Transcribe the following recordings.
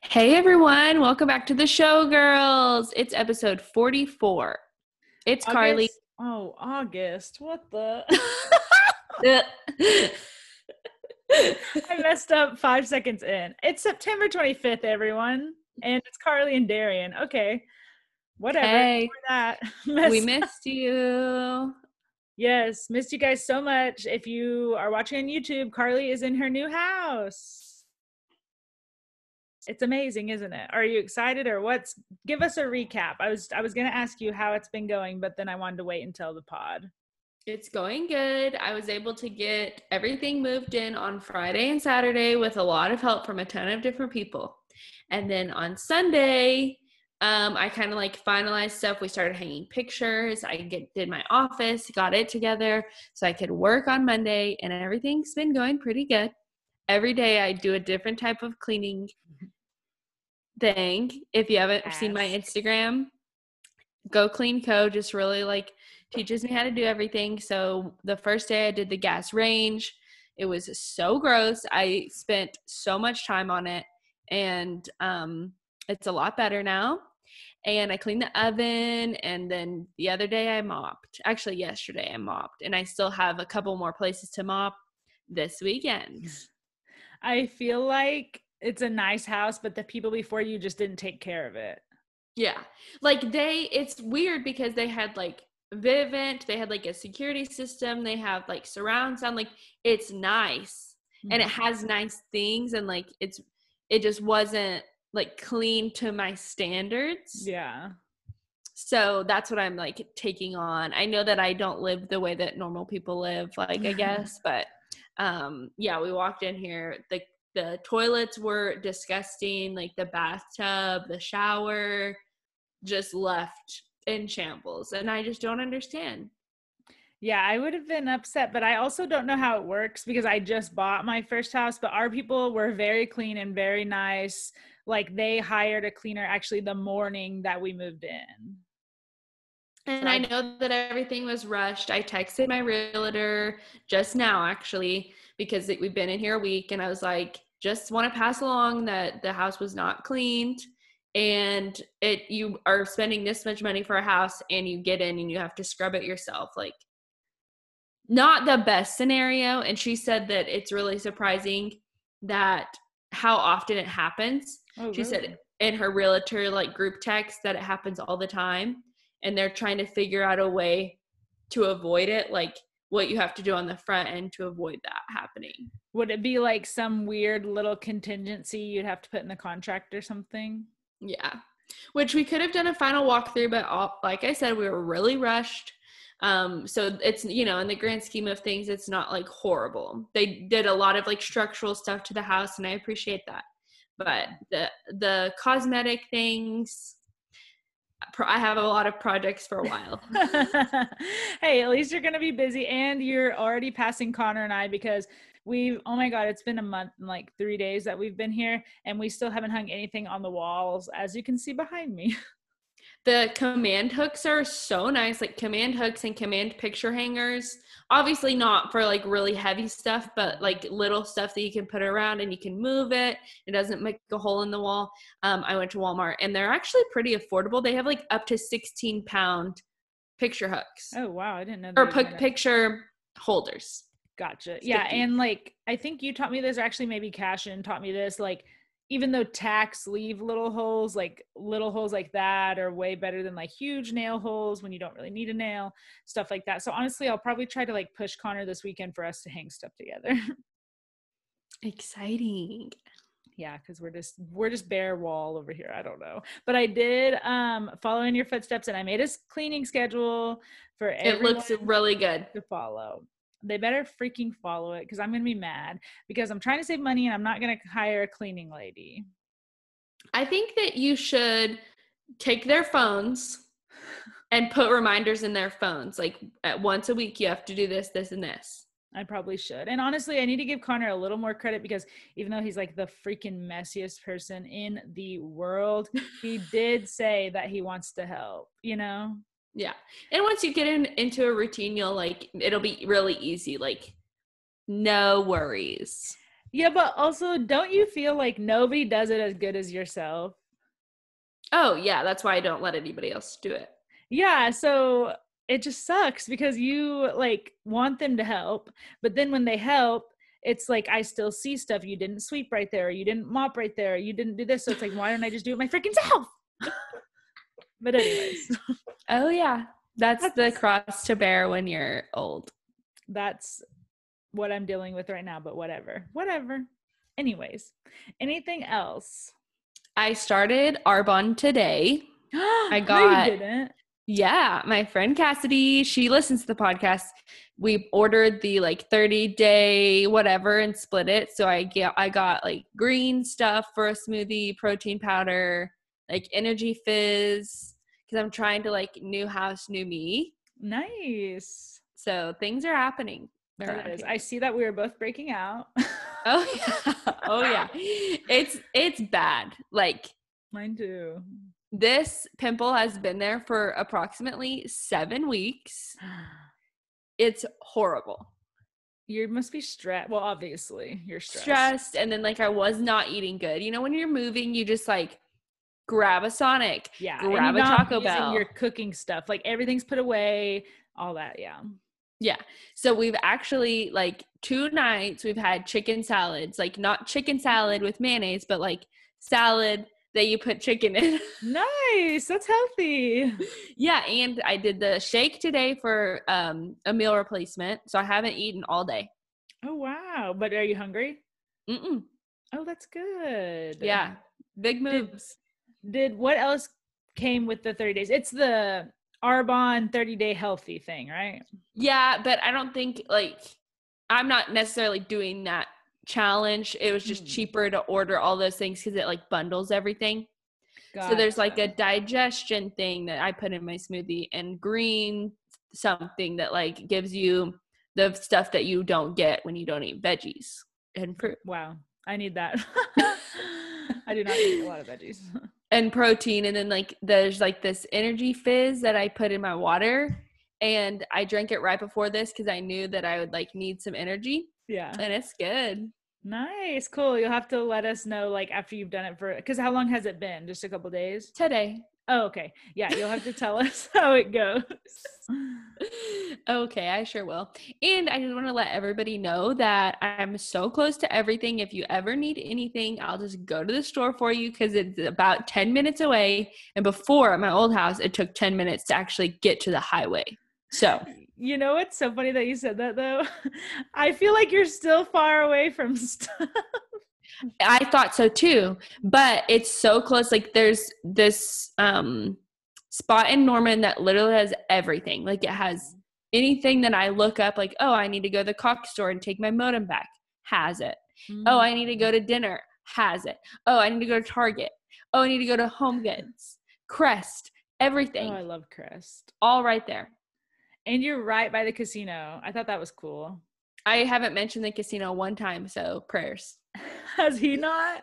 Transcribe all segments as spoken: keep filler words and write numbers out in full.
Hey everyone, welcome back to the show, girls. It's episode forty-four. It's Carly. August? Oh, August. What the? I messed up five seconds in. It's September twenty-fifth, everyone. And it's Carly and Darian. Okay. Whatever. Hey, Ignore that. we Messed- missed you. Yes, missed you guys so much. If you are watching on YouTube, Carly is in her new house. It's amazing, isn't it? Are you excited or what's give us a recap? I was I was gonna ask you how it's been going, but then I wanted to wait until the pod. It's going good. I was able to get everything moved in on Friday and Saturday with a lot of help from a ton of different people. And then on Sunday, um, I kind of like finalized stuff. We started hanging pictures. I get, did my office, got it together so I could work on Monday, and everything's been going pretty good. Every day I do a different type of cleaning thing. If you haven't Ask. seen my Instagram, Go Clean Co. just really like teaches me how to do everything. So the first day I did the gas range. It was so gross. I spent so much time on it, and um, it's a lot better now. And I cleaned the oven, and then the other day I mopped. Actually, yesterday I mopped, and I still have a couple more places to mop this weekend. I feel like it's a nice house, but the people before you just didn't take care of it. Yeah. Like they, it's weird because they had like Vivint, they had like a security system, they have like surround sound, like it's nice mm-hmm. and it has nice things, and like it's, it just wasn't like clean to my standards. Yeah. So that's what I'm like taking on. I know that I don't live the way that normal people live, like I guess, but um, yeah, we walked in here, the the toilets were disgusting, like the bathtub, the shower, just left in shambles, and I just don't understand. Yeah, I would have been upset, but I also don't know how it works because I just bought my first house, but our people were very clean and very nice. Like they hired a cleaner actually the morning that we moved in. And I know that everything was rushed. I texted my realtor just now, actually, because we've been in here a week, and I was like, just want to pass along that the house was not cleaned, and it you are spending this much money for a house, and you get in and you have to scrub it yourself. Like, not the best scenario. And she said that it's really surprising that how often it happens. Oh, she really? said in her realtor like group text that it happens all the time, and they're trying to figure out a way to avoid it, like what you have to do on the front end to avoid that happening. Would it be like some weird little contingency you'd have to put in the contract or something? Yeah, which we could have done a final walkthrough, but all, like I said, we were really rushed. Um, so it's, you know, in the grand scheme of things, it's not like horrible. They did a lot of like structural stuff to the house, and I appreciate that. But the the cosmetic things, I have a lot of projects for a while. Hey, at least you're going to be busy, and you're already passing Connor and I because we've, oh my God, it's been a month and like three days that we've been here, and we still haven't hung anything on the walls, as you can see behind me. The command hooks are so nice, like command hooks and command picture hangers. Obviously not for like really heavy stuff, but like little stuff that you can put around and you can move it. It doesn't make a hole in the wall. Um, I went to Walmart, and they're actually pretty affordable. They have like up to sixteen pound picture hooks. Oh, wow. I didn't know. Or p- picture holders. Gotcha. Sticky. Yeah. And like, I think you taught me this, or actually maybe Cashin taught me this, like, even though tacks leave little holes, like little holes like that are way better than like huge nail holes when you don't really need a nail, stuff like that. So honestly, I'll probably try to like push Connor this weekend for us to hang stuff together. Exciting. Yeah, because we're just we're just bare wall over here. I don't know, but I did um follow in your footsteps, and I made a cleaning schedule for everyone. It looks really good to follow. They better freaking follow it, because I'm going to be mad because I'm trying to save money and I'm not going to hire a cleaning lady. I think that you should take their phones and put reminders in their phones. Like at once a week, you have to do this, this, and this. I probably should. And honestly, I need to give Connor a little more credit, because even though he's like the freaking messiest person in the world, he did say that he wants to help, you know? Yeah. And once you get in, into a routine, you'll like, it'll be really easy. Like no worries. Yeah, but also, don't you feel like nobody does it as good as yourself? Oh, yeah. That's why I don't let anybody else do it. Yeah, so it just sucks because you like want them to help, but then when they help, it's like I still see stuff you didn't sweep right there, or you didn't mop right there, or you didn't do this. So it's like, why don't I just do it my freaking self? But anyways, Oh, yeah. That's, that's the cross to bear when you're old. that's what I'm dealing with right now, but whatever. Whatever. Anyways, anything else? I started Arbonne today. I No, you got didn't. Yeah, my friend Cassidy, she listens to the podcast. We ordered the like thirty day whatever and split it. So I get I got like green stuff for a smoothie, protein powder, like energy fizz, because I'm trying to like new house, new me. Nice. So things are happening. That is. I see that we were both breaking out. Oh yeah. Oh yeah. It's it's bad. Like mine too. This pimple has been there for approximately seven weeks. It's horrible. You must be stressed. Well, obviously, you're stressed. Stressed, and then like I was not eating good. You know, when you're moving, you just like grab a Sonic, yeah, grab a Taco Bell. Your cooking stuff, like everything's put away, all that. Yeah, yeah. So we've actually like two nights we've had chicken salads, like not chicken salad with mayonnaise, but like salad that you put chicken in. Nice. That's healthy. Yeah. And I did the shake today for um, a meal replacement. So I haven't eaten all day. Oh, wow. But are you hungry? Mm-mm. Oh, that's good. Yeah. Big moves. Did, did what else came with the thirty days? It's the Arbonne thirty day healthy thing, right? Yeah. But I don't think like, I'm not necessarily doing that challenge. It was just mm. cheaper to order all those things because it like bundles everything. Gotcha. So there's like a digestion thing that I put in my smoothie, and green something that like gives you the stuff that you don't get when you don't eat veggies and fruit. Wow, I need that. I do not eat a lot of veggies. And protein, and then like there's like this energy fizz that I put in my water, and I drank it right before this because I knew that I would like need some energy. Yeah. And it's good. Nice. Cool. You'll have to let us know like after you've done it for, because how long has it been? Just a couple days? Today. Oh, okay. Yeah. You'll have to tell us how it goes. Okay. I sure will. And I just want to let everybody know that I'm so close to everything. If you ever need anything, I'll just go to the store for you because it's about ten minutes away. And before at my old house, it took ten minutes to actually get to the highway. So, you know, it's so funny that you said that though. I feel like you're still far away from stuff. I thought so too, but it's so close. Like there's this um, spot in Norman that literally has everything. Like it has anything that I look up, like, oh, I need to go to the Cox store and take my modem back. Has it. Mm-hmm. Oh, I need to go to dinner. Has it. Oh, I need to go to Target. Oh, I need to go to Home Goods. Crest. Everything. Oh, I love Crest. All right there. And you're right by the casino. I thought that was cool. I haven't mentioned the casino one time, so prayers. Has he not?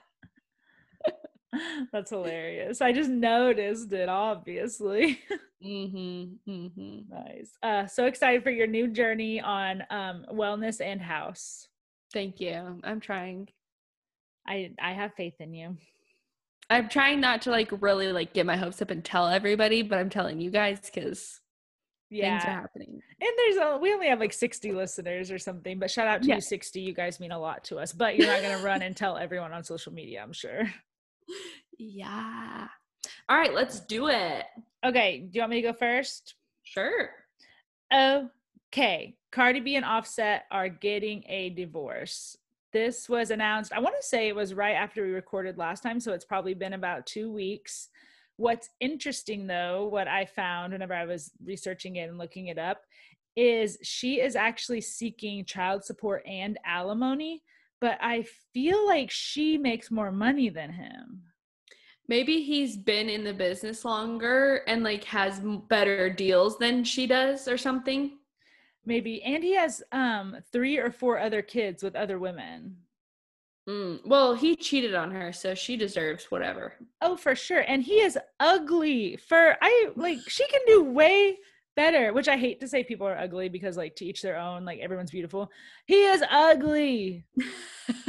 That's hilarious. I just noticed it, obviously. Mm-hmm. Mm-hmm. Nice. Uh, so excited for your new journey on um, wellness and house. Thank you. I'm trying. I I have faith in you. I'm trying not to like really like get my hopes up and tell everybody, but I'm telling you guys because yeah, things are happening. And there's a, we only have like sixty listeners or something, but shout out to yeah. you sixty. You guys mean a lot to us, but you're not going to run and tell everyone on social media, I'm sure. Yeah. All right, let's do it. Okay. Do you want me to go first? Sure. Okay. Cardi B and Offset are getting a divorce. This was announced, I want to say it was right after we recorded last time, so it's probably been about two weeks. What's interesting, though, what I found whenever I was researching it and looking it up, is she is actually seeking child support and alimony, but I feel like she makes more money than him. Maybe he's been in the business longer and like has better deals than she does or something. Maybe. And he has um, three or four other kids with other women. Mm, well, he cheated on her, so she deserves whatever. Oh, for sure. And he is ugly. For I like she can do way better, which I hate to say people are ugly because like to each their own, like everyone's beautiful. He is ugly.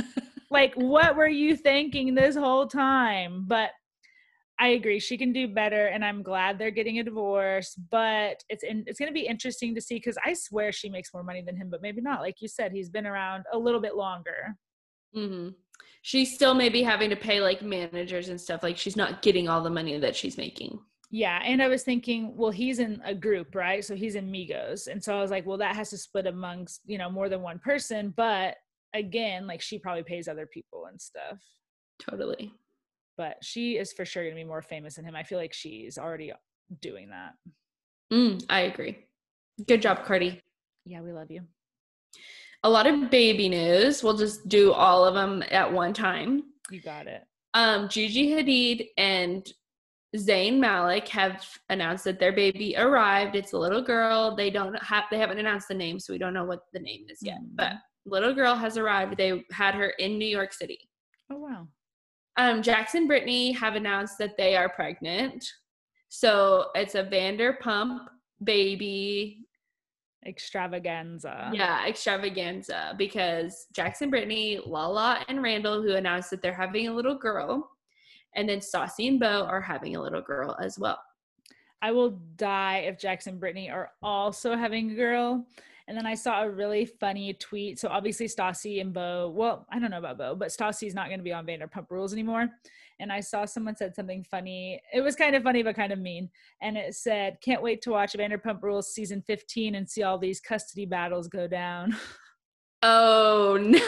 Like, what were you thinking this whole time? But I agree. She can do better, and I'm glad they're getting a divorce. But it's in, it's going to be interesting to see, because I swear she makes more money than him, but maybe not. Like you said, he's been around a little bit longer. Mm-hmm. She's still maybe having to pay like managers and stuff. Like she's not getting all the money that she's making. Yeah, and I was thinking, well, he's in a group, right? So he's in Migos, and so I was like, well, that has to split amongst, you know, more than one person. But again, like she probably pays other people and stuff. Totally. But she is for sure going to be more famous than him. I feel like she's already doing that. Mm, I agree. Good job, Cardi. Yeah, we love you. A lot of baby news. We'll just do all of them at one time. You got it. Um, Gigi Hadid and Zayn Malik have announced that their baby arrived. It's a little girl. They don't have, they haven't announced the name, so we don't know what the name is yet. Mm-hmm. But little girl has arrived. They had her in New York City. Oh, wow. Um, Jackson and Brittany have announced that they are pregnant. So it's a Vanderpump baby. Extravaganza. Yeah, extravaganza. Because Jackson, Brittany, Lala, and Randall, who announced that they're having a little girl. And then Stassi and Beau are having a little girl as well. I will die if Jackson and Brittany are also having a girl. And then I saw a really funny tweet. So obviously Stassi and Beau, well, I don't know about Beau, but Stassi's not going to be on Vanderpump Rules anymore. And I saw someone said something funny. It was kind of funny, but kind of mean. And it said, can't wait to watch Vanderpump Rules season fifteen and see all these custody battles go down. Oh, no.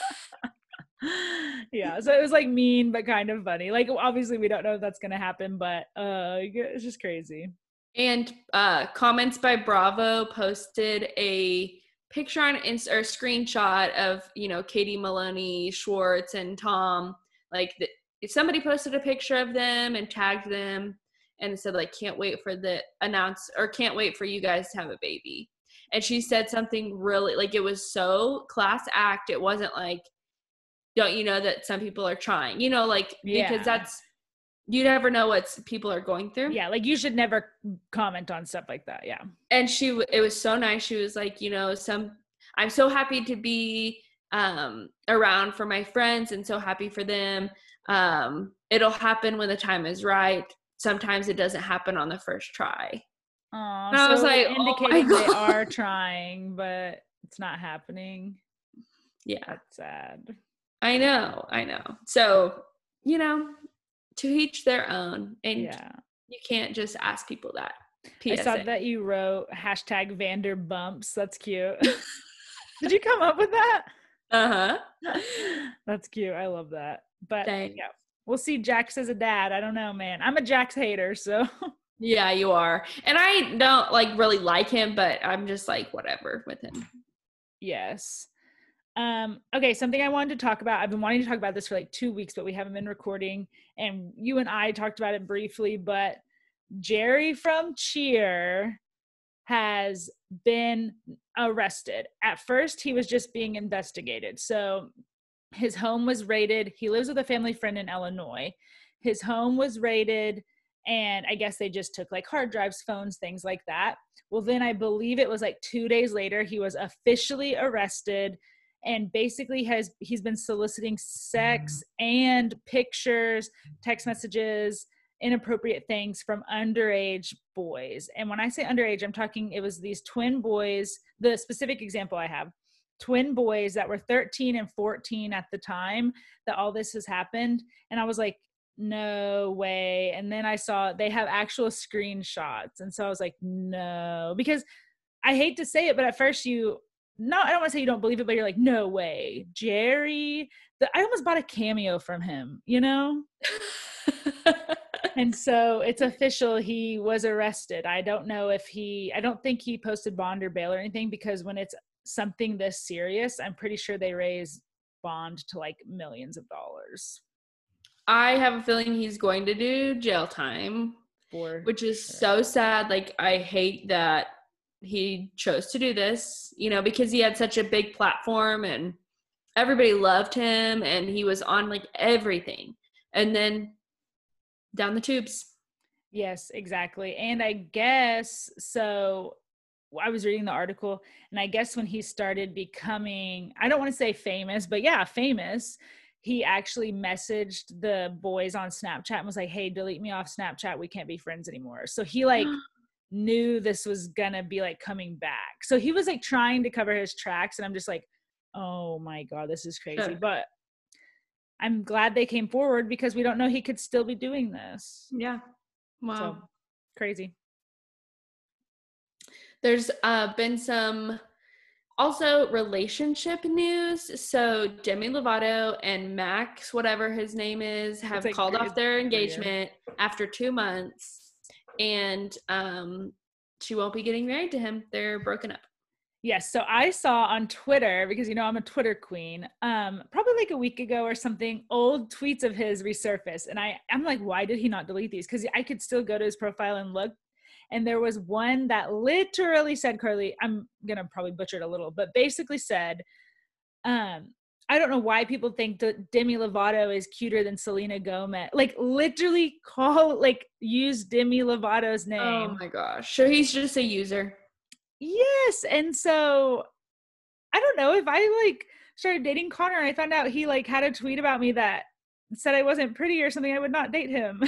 Yeah, so it was like mean but kind of funny. Like obviously we don't know if that's gonna happen, but uh it's just crazy. And uh Comments by Bravo posted a picture on Insta, or screenshot of, you know, Katie Maloney, Schwartz, and Tom. Like the, if somebody posted a picture of them and tagged them and said like, can't wait for the announce or can't wait for you guys to have a baby. And she said something really, like, it was so class act. It wasn't like, don't you know that some people are trying, you know, like, yeah. Because that's, you never know what people are going through. Yeah, like you should never comment on stuff like that. Yeah. And she, it was so nice. She was like, you know, some, I'm so happy to be um, around for my friends and so happy for them. Um, it'll happen when the time is right. Sometimes it doesn't happen on the first try. Aww, and I so was like, indicating oh they are trying, but it's not happening. Yeah. That's sad. I know, I know. So, you know, to each their own. And yeah. You can't just ask people that. P S A. I saw that you wrote hashtag Vanderbumps. That's cute. Did you come up with that? Uh-huh. That's cute. I love that. But Thanks. Yeah, we'll see Jax as a dad. I don't know, man. I'm a Jax hater, so. Yeah, you are. And I don't like really like him, but I'm just like whatever with him. Yes. Um, okay, something I wanted to talk about. I've been wanting to talk about this for like two weeks, but we haven't been recording. And you and I talked about it briefly, but Jerry from Cheer has been arrested. At first, he was just being investigated. So his home was raided. He lives with a family friend in Illinois. His home was raided, and I guess they just took like hard drives, phones, things like that. Well, then I believe it was like two days later, he was officially arrested. And basically has he's been soliciting sex and pictures, text messages, inappropriate things from underage boys. And when I say underage, I'm talking, it was these twin boys, the specific example I have, twin boys that were thirteen and fourteen at the time that all this has happened. And I was like, no way. And then I saw they have actual screenshots. And so I was like, no, because I hate to say it, but at first you, no, I don't want to say you don't believe it, but you're like, no way. Jerry, the, I almost bought a cameo from him, you know? And so it's official. He was arrested. I don't know if he, I don't think he posted bond or bail or anything, because when it's something this serious, I'm pretty sure they raise bond to like millions of dollars. I have a feeling he's going to do jail time, For which is sure. so sad. Like, I hate that he chose to do this, you know, because he had such a big platform and everybody loved him and he was on like everything. And then down the tubes. Yes, exactly. And I guess, so I was reading the article, and I guess when he started becoming, I don't want to say famous, but yeah, famous, he actually messaged the boys on Snapchat and was like, hey, delete me off Snapchat. We can't be friends anymore. So he like knew this was gonna be like coming back. So he was like trying to cover his tracks. And I'm just like, oh my God, this is crazy. Sure. But I'm glad they came forward because we don't know he could still be doing this. Yeah. Wow. So, crazy. There's uh, been some also relationship news. So Demi Lovato and Max, whatever his name is, have like called off their engagement after two months. And um, she won't be getting married to him. They're broken up. Yes. So I saw on Twitter, because, you know, I'm a Twitter queen, um, probably like a week ago or something, old tweets of his resurfaced. And I, I'm like, why did he not delete these? Because I could still go to his profile and look. And there was one that literally said, Carly, I'm going to probably butcher it a little, but basically said, um, I don't know why people think that Demi Lovato is cuter than Selena Gomez. Like literally call, like use Demi Lovato's name. Oh my gosh. So he's just a user. Yes. And so I don't know if I like started dating Connor and I found out he like had a tweet about me that said I wasn't pretty or something, I would not date him.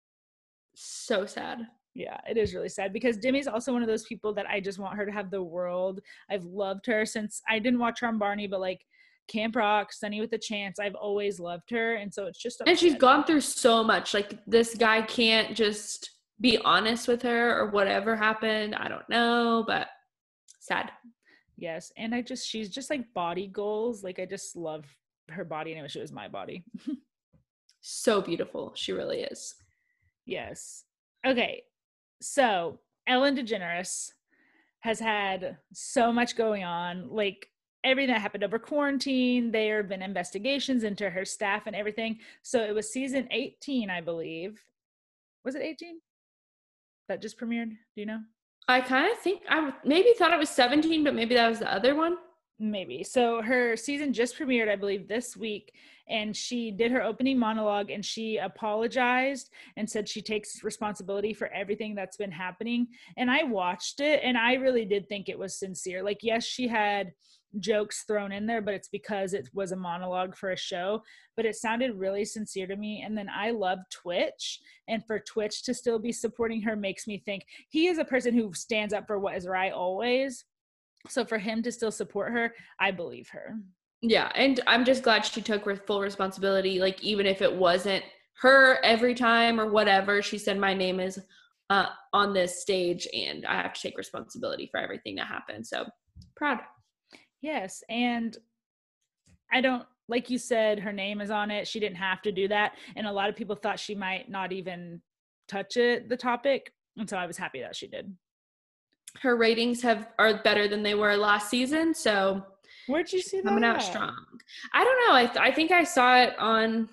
So sad. Yeah, it is really sad because Demi's also one of those people that I just want her to have the world. I've loved her since I didn't watch her on Barney, but like Camp Rock, Sunny with a Chance, I've always loved her. And so it's just upsetting. And she's gone through so much. Like this guy can't just be honest with her or whatever happened. I don't know, but sad. Yes. And I just, she's just like body goals. Like I just love her body and I wish it was my body. So beautiful. She really is. Yes. Okay. So Ellen DeGeneres has had so much going on. Like everything that happened over quarantine, there have been investigations into her staff and everything. So it was season eighteen, I believe. Was it eighteen? That just premiered? Do you know? I kind of think I maybe thought it was seventeen, but maybe that was the other one. Maybe. So her season just premiered, I believe, this week, and she did her opening monologue and she apologized and said she takes responsibility for everything that's been happening. And I watched it and I really did think it was sincere. Like, yes, she had jokes thrown in there, but it's because it was a monologue for a show, but it sounded really sincere to me. And then I love Twitch, and for Twitch to still be supporting her makes me think he is a person who stands up for what is right always. So for him to still support her, I believe her. Yeah, and I'm just glad she took full responsibility. Like, even if it wasn't her every time or whatever, she said, my name is uh, on this stage and I have to take responsibility for everything that happened. So proud. Yes, and I don't, like you said, her name is on it. She didn't have to do that. And a lot of people thought she might not even touch it, the topic. And so I was happy that she did. Her ratings have are better than they were last season, so where'd you see that? Coming out strong. I don't know. I th- I think I saw it on,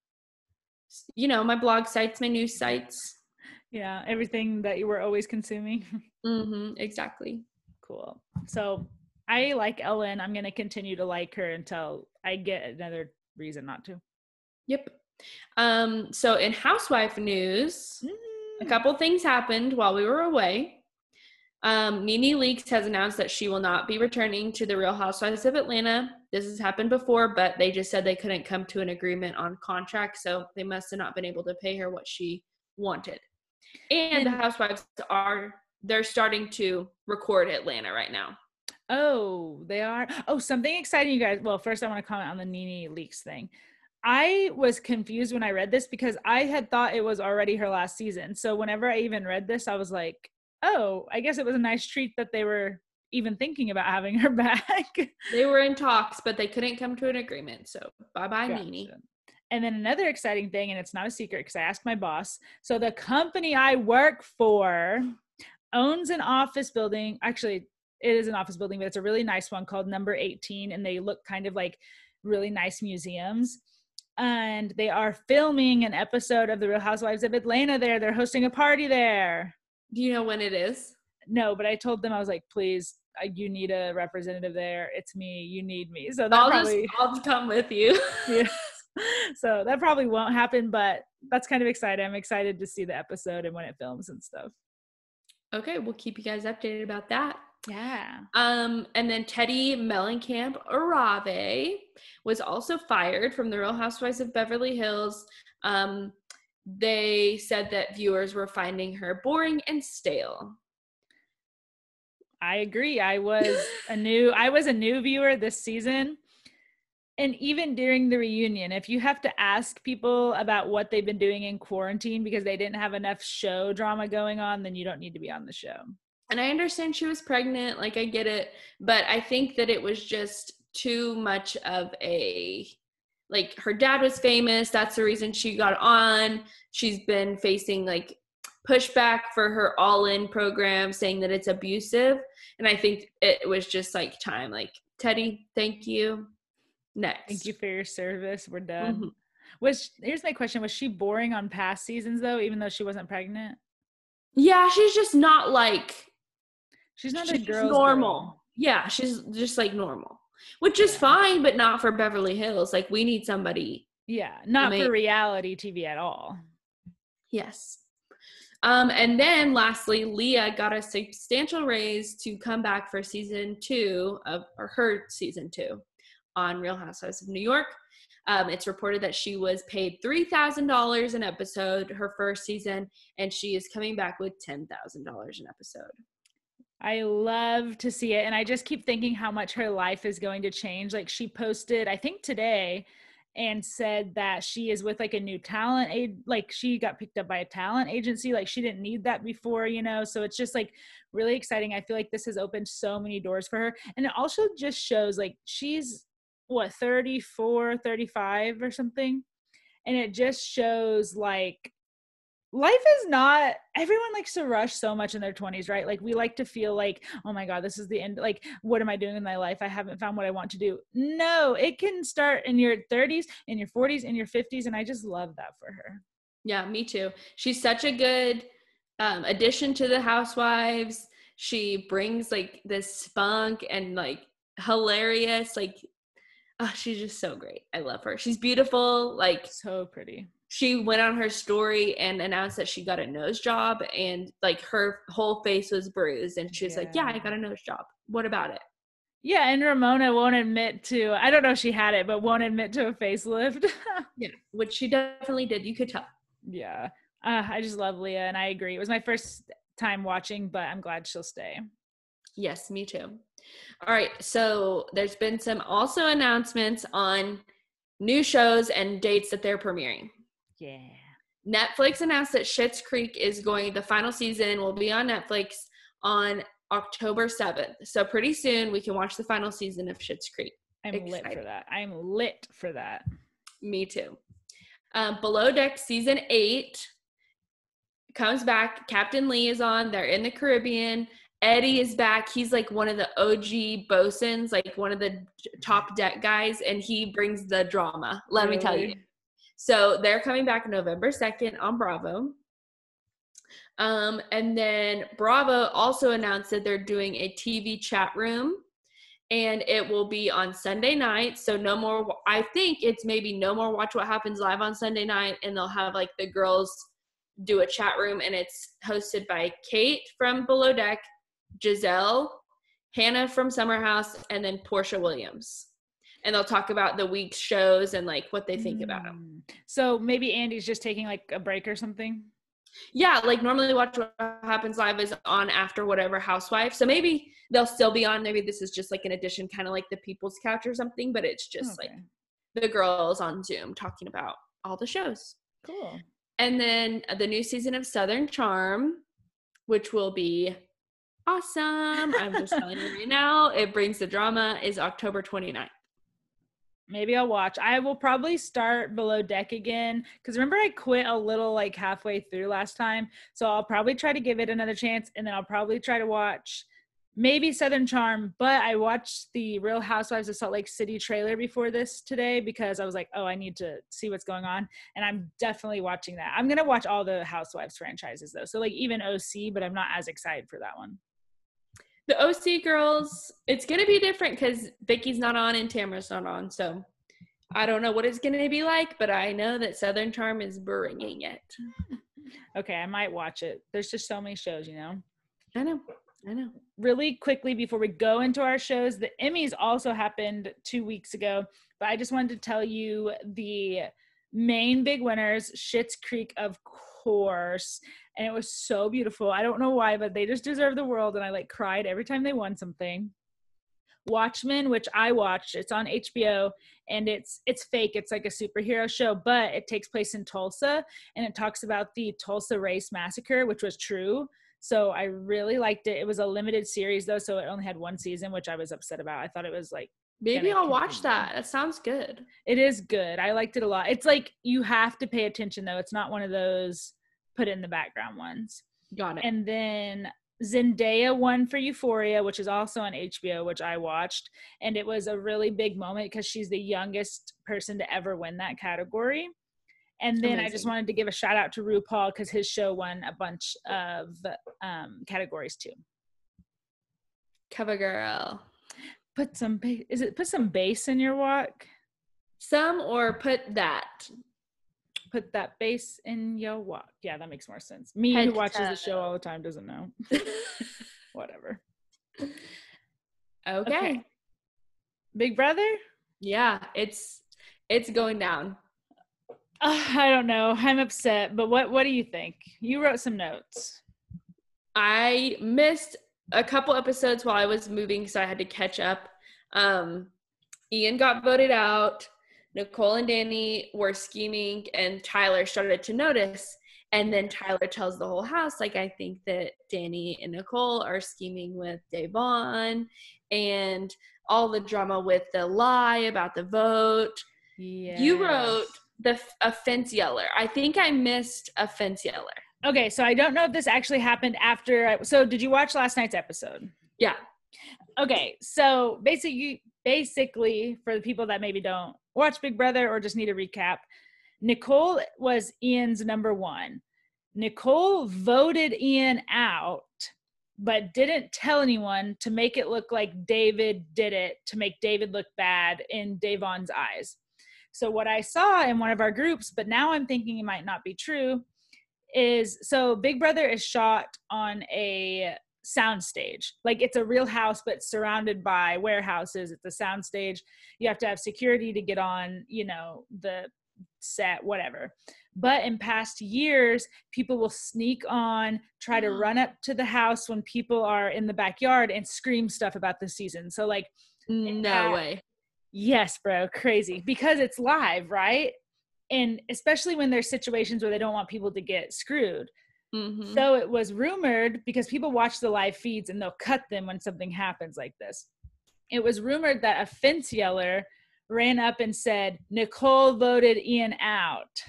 you know, my blog sites, my news sites. Yeah, everything that you were always consuming. Mm-hmm, exactly. Cool. So I like Ellen. I'm going to continue to like her until I get another reason not to. Yep. Um. So in housewife news, mm-hmm. a couple things happened while we were away. Um, Nene Leakes has announced that she will not be returning to the Real Housewives of Atlanta. This has happened before, but they just said they couldn't come to an agreement on contract, so they must have not been able to pay her what she wanted. And the Housewives are, they're starting to record Atlanta right now. Oh, they are? Oh, something exciting, you guys. Well, first I want to comment on the Nene Leakes thing. I was confused when I read this because I had thought it was already her last season. So whenever I even read this, I was like, oh, I guess it was a nice treat that they were even thinking about having her back. They were in talks, but they couldn't come to an agreement. So bye-bye, gotcha. Nene. And then another exciting thing, and it's not a secret because I asked my boss. So the company I work for owns an office building. Actually, it is an office building, but it's a really nice one called Number eighteen. And they look kind of like really nice museums. And they are filming an episode of The Real Housewives of Atlanta there. They're hosting a party there. Do you know when it is? No, but I told them, I was like, please, uh, you need a representative there. It's me. You need me. So that I'll probably, just, I'll just come with you. Yeah. So that probably won't happen, but that's kind of exciting. I'm excited to see the episode and when it films and stuff. Okay, we'll keep you guys updated about that. Yeah. Um, and then Teddy Mellencamp Arave was also fired from the Real Housewives of Beverly Hills. Um, they said that viewers were finding her boring and stale. I agree. I was a new I was a new viewer this season. And even during the reunion, if you have to ask people about what they've been doing in quarantine because they didn't have enough show drama going on, then you don't need to be on the show. And I understand she was pregnant, like I get it, but I think that it was just too much of a, like her dad was famous, that's the reason she got on. She's been facing like pushback for her all-in program saying that it's abusive, and I think it was just like time, like Teddy, thank you, next. Thank you for your service, we're done. Mm-hmm. Was here's my question, was she boring on past seasons though, even though she wasn't pregnant? Yeah, she's just not like, she's not she's a girl's normal girl. Yeah, she's just like normal, which is yeah. fine, but not for Beverly Hills. Like we need somebody. Yeah, not for reality T V at all. Yes. Um, and then lastly, Leah got a substantial raise to come back for season two of, or her season two on Real Housewives of New York. Um, it's reported that she was paid three thousand dollars an episode her first season, and she is coming back with ten thousand dollars an episode. I love to see it. And I just keep thinking how much her life is going to change. Like she posted, I think today, and said that she is with like a new talent aid. Like she got picked up by a talent agency. Like she didn't need that before, you know? So it's just like really exciting. I feel like this has opened so many doors for her. And it also just shows like she's what, thirty-four, thirty-five or something. And it just shows like, life is not, everyone likes to rush so much in their twenties, right? Like we like to feel like, oh my God, this is the end. Like, what am I doing in my life? I haven't found what I want to do. No, it can start in your thirties, in your forties, in your fifties. And I just love that for her. Yeah, me too. She's such a good um, addition to the Housewives. She brings like this spunk and like hilarious, like, oh, she's just so great. I love her. She's beautiful. Like so pretty. She went on her story and announced that she got a nose job, and like her whole face was bruised, and she was yeah. like, yeah, I got a nose job. What about it? Yeah. And Ramona won't admit to, I don't know if she had it, but won't admit to a facelift. Yeah. Which she definitely did. You could tell. Yeah. Uh, I just love Leah, and I agree. It was my first time watching, but I'm glad she'll stay. Yes, me too. All right. So there's been some also announcements on new shows and dates that they're premiering. Yeah. Netflix announced that Schitt's Creek is going, the final season will be on Netflix on October seventh. So pretty soon we can watch the final season of Schitt's Creek. I'm Exciting. lit for that. I'm lit for that. Me too. Um, Below Deck season eight comes back. Captain Lee is on. They're in the Caribbean. Eddie is back. He's like one of the O G bosuns, like one of the top deck guys, and he brings the drama. Let really? me tell you. So they're coming back November second on Bravo. Um, and then Bravo also announced that they're doing a T V chat room, and it will be on Sunday night. So no more, I think it's maybe no more Watch What Happens Live on Sunday night, and they'll have like the girls do a chat room, and it's hosted by Kate from Below Deck, Giselle, Hannah from Summer House, and then Portia Williams. And they'll talk about the week's shows and like what they think mm. about them. So maybe Andy's just taking like a break or something? Yeah, like normally Watch What Happens Live is on after whatever Housewife. So maybe they'll still be on. Maybe this is just like an addition, kind of like the People's Couch or something, but it's just okay. like the girls on Zoom talking about all the shows. Cool. And then the new season of Southern Charm, which will be awesome. I'm just telling you right now, it brings the drama, is October twenty-ninth. Maybe I'll watch. I will probably start Below Deck again, because remember I quit a little like halfway through last time. So I'll probably try to give it another chance, and then I'll probably try to watch maybe Southern Charm. But I watched the Real Housewives of Salt Lake City trailer before this today because I was like, oh, I need to see what's going on. And I'm definitely watching that. I'm going to watch all the Housewives franchises though. So like even O C, but I'm not as excited for that one. The O C girls, it's going to be different because Vicky's not on and Tamara's not on. So I don't know what it's going to be like, but I know that Southern Charm is bringing it. Okay, I might watch it. There's just so many shows, you know? I know. I know. Really quickly before we go into our shows, the Emmys also happened two weeks ago, but I just wanted to tell you the main big winners. Schitt's Creek, of course, and it was so beautiful. I don't know why, but they just deserve the world, and I like cried every time they won something. Watchmen, which I watched, it's on H B O, and it's it's fake. It's like a superhero show, but it takes place in Tulsa, and it talks about the Tulsa Race Massacre, which was true. So I really liked it. It was a limited series though, so it only had one season, which I was upset about. I thought it was like, maybe I'll watch that. That sounds good. It is good. I liked it a lot. It's like you have to pay attention though. It's not one of those put in the background ones. Got it. And then Zendaya won for Euphoria, which is also on H B O, which I watched. And it was a really big moment because she's the youngest person to ever win that category. And then Amazing. I just wanted to give a shout out to RuPaul because his show won a bunch of um, categories too. Cover girl. Put some bass. Is it put some bass in your walk? Some or put that. Put that bass in your walk. Yeah, that makes more sense. Me Head who watches toe. the show all the time doesn't know. Whatever. Okay. okay. Big Brother? Yeah, it's it's going down. Uh, I don't know. I'm upset, but what what do you think? You wrote some notes. I missed a couple episodes while I was moving, so I had to catch up. Um, Ian got voted out. Nicole and Danny were scheming, and Tyler started to notice. And then Tyler tells the whole house, like, I think that Danny and Nicole are scheming with Davon, and all the drama with the lie about the vote. Yes. You wrote the a fence yeller. I think I missed a fence yeller. Okay, so I don't know if this actually happened after. So did you watch last night's episode? Yeah. Okay, so basically, basically for the people that maybe don't watch Big Brother or just need a recap, Nicole was Ian's number one. Nicole voted Ian out, but didn't tell anyone to make it look like David did it, to make David look bad in Davon's eyes. So what I saw in one of our groups, but now I'm thinking it might not be true, is so Big Brother is shot on a soundstage. Like it's a real house, but surrounded by warehouses. It's a soundstage. You have to have security to get on, you know, the set, whatever. But in past years, people will sneak on, try to run up to the house when people are in the backyard and scream stuff about the season. So like, no that, way. Yes, bro. Crazy. Because it's live, right? And especially when there's situations where they don't want people to get screwed. Mm-hmm. So it was rumored, because people watch the live feeds and they'll cut them when something happens like this. It was rumored that a fence yeller ran up and said, Nicole voted Ian out.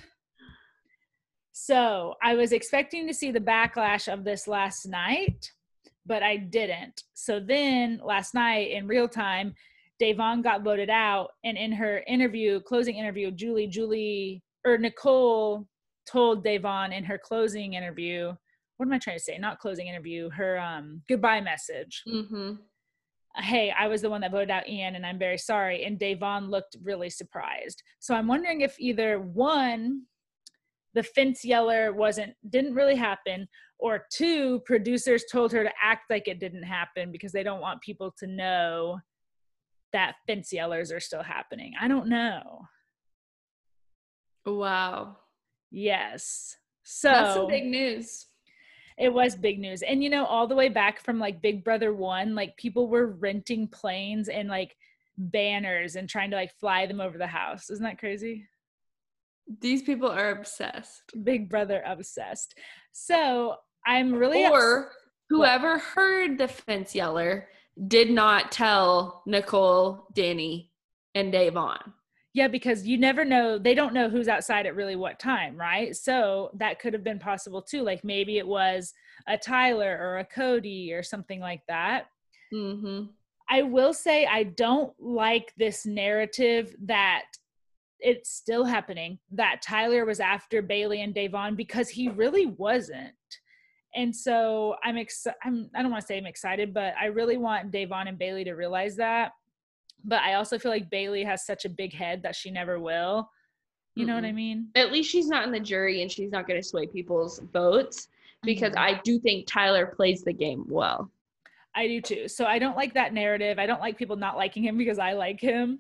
So I was expecting to see the backlash of this last night, but I didn't. So then last night in real time, Davon got voted out, and in her interview, closing interview, Julie, Julie, or Nicole told Davon in her closing interview, what am I trying to say? Not closing interview, her um, goodbye message. Mm-hmm. Hey, I was the one that voted out Ian, and I'm very sorry. And Davon looked really surprised. So I'm wondering if either one, the fence yeller wasn't, didn't really happen, or two, producers told her to act like it didn't happen because they don't want people to know that fence yellers are still happening. I don't know. Wow. Yes. So that's some big news. It was big news. And you know, all the way back from like Big Brother one, like people were renting planes and like banners and trying to like fly them over the house. Isn't that crazy? These people are obsessed. Big Brother obsessed. So I'm really Or ups- whoever what? heard the fence yeller did not tell Nicole, Danny, and Davon. Yeah, because you never know. They don't know who's outside at really what time, right? So that could have been possible too. Like maybe it was a Tyler or a Cody or something like that. Mm-hmm. I will say I don't like this narrative that it's still happening, that Tyler was after Bailey and Davon, because he really wasn't. And so I'm excited. I'm, I don't want to say I'm excited, but I really want Davon and Bailey to realize that. But I also feel like Bailey has such a big head that she never will. You Mm-mm. know what I mean? At least she's not in the jury and she's not going to sway people's votes, because mm-hmm. I do think Tyler plays the game well. I do too. So I don't like that narrative. I don't like people not liking him because I like him.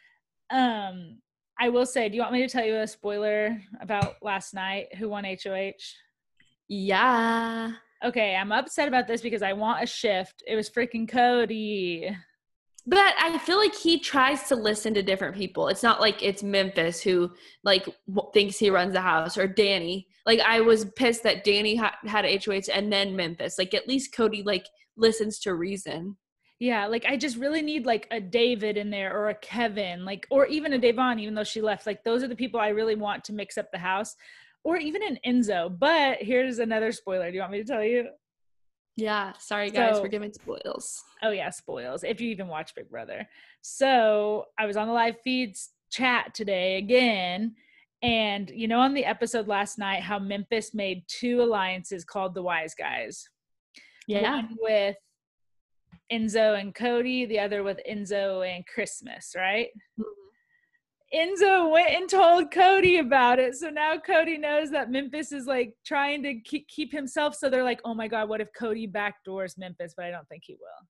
Um, I will say, do you want me to tell you a spoiler about last night? Who won H O H? Yeah. Okay, I'm upset about this because I want a shift. It was freaking Cody. But I feel like he tries to listen to different people. It's not like it's Memphis who like w- thinks he runs the house, or Danny. Like, I was pissed that Danny ha- had H O H and then Memphis. Like, at least Cody like listens to reason. Yeah, like I just really need like a David in there, or a Kevin, like, or even a Devon, even though she left. Like, those are the people I really want to mix up the house, or even an Enzo. But here's another spoiler. Do you want me to tell you? Yeah. Sorry, guys, So, for giving spoils. oh yeah, spoils. If you even watch Big Brother. So I was on the live feeds chat today again. And you know, on the episode last night, how Memphis made two alliances called the Wise Guys. Yeah. One with Enzo and Cody, the other with Enzo and Christmas, right? Mm-hmm. Enzo went and told Cody about it. So now Cody knows that Memphis is like trying to keep, keep himself. So they're like, oh my God, what if Cody backdoors Memphis? But I don't think he will.